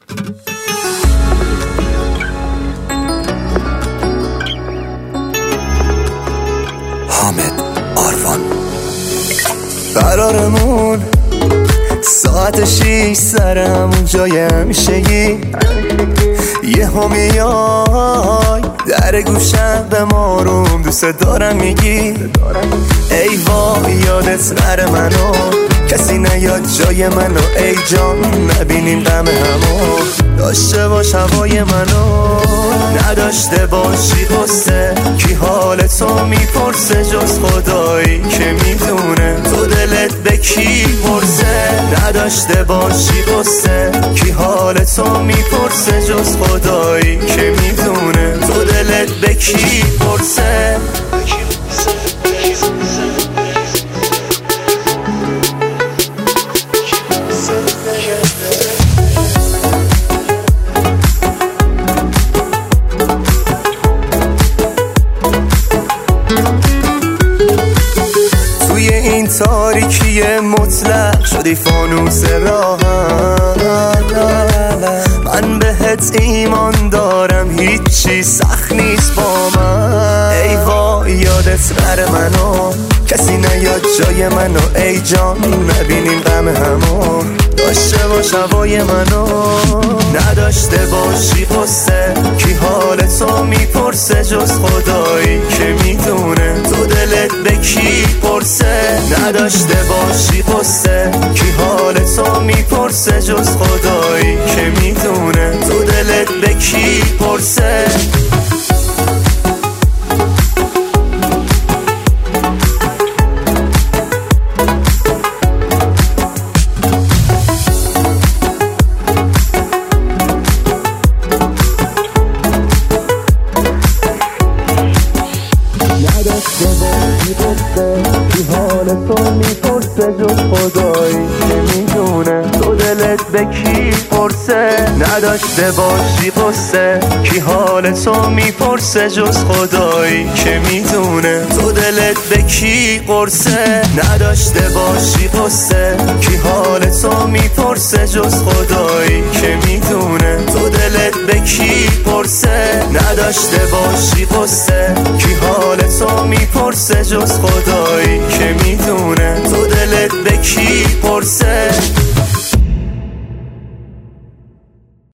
حامد آروان. قرارمون ساعت 6 سر همون جای همیشگی، یه همیای در گوشم به ماروم دوست دارم میگی ای وای یادت نره منو، کسی نیاد جای منو ای جان، نبینیم غم همو، داشته باش هوای منو، نداشته باشی قصه کی حال تو میپرسه جز خدایی که میدونه تو دلت به کی پرسه، نداشته باشی قصه کی حال تو میپرسه جز خدایی که میدونه تو دلت به کی پرسه. توی این تاریکی مطلق شدی فانوس راهم، من بهت ایمان دارم هیچی سخت نیست با من، ای وای یادت نره منو، کسی نیاد جای منو ای جان، نبینیم غم همو، داشته باش هوای منو، نداشته باشی قصه کی حال تو میپرسه جز خدایی که میدونه تو دلت به کی پرسه، نداشته باشی قصه کی حال تو میپرسه جز خدایی که میدونه تو دلت به کی پرسه. نداشته باشی قصه کی حال تو میپرسه جز خدایی که میدونه تو دلت به کی پرسه، نداشته باشی قصه کی حال تو میپرسه جز خدایی که میدونه تو دلت به کی قرصه، نداشته باشی قصه کی حال تو میپرسه جز خدایی که میدونه تو دلت به کی پرسه، نداشته باشی قصه کی حال تو میپرسه جز خدایی که میدونه تو دلت به کی پرسه.